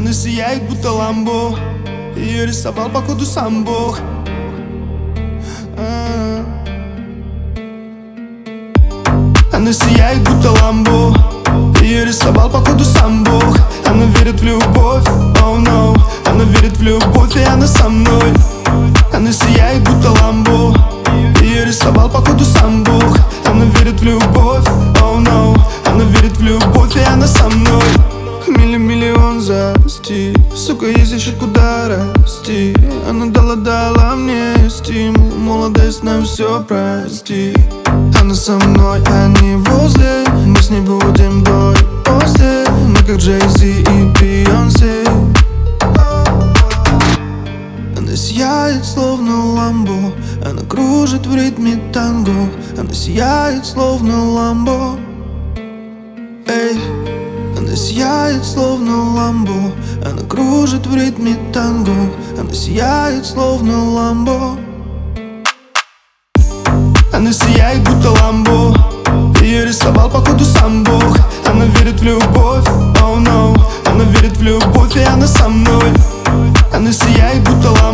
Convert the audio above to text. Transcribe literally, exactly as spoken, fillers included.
Она сияет, будто ламбо. Ее рисовал, походу, сам Бог. А-а-а. Она сияет, будто ламбо. Ее рисовал, походу, сам Бог. Она верит в любовь, oh no. Она верит в любовь, и она со мной. Она сияет, будто ламбо. Ее рисовал, походу, сам Бог. Она верит в любовь, oh no. Она верит в любовь, и она со мной. Милли-миллион за стиль. Сука, есть еще куда расти. Она дала-дала мне стимул. Молодость нам все прости. Она со мной, а не возле. Мы с ней будем до и после. Мы как Джей-Зи и Бейонсе. Она сияет, словно ламбо. Она кружит в ритме танго. Она сияет, словно ламбо. Эй. Она сияет, словно ламбо. Она кружит в ритме танго. Она сияет, словно ламбо. Она сияет, будто ламбо. Ее рисовал, походу, сам Бог. Она верит в любовь, oh no. Она верит в любовь, и она со мной. Она сияет, будто ламбо.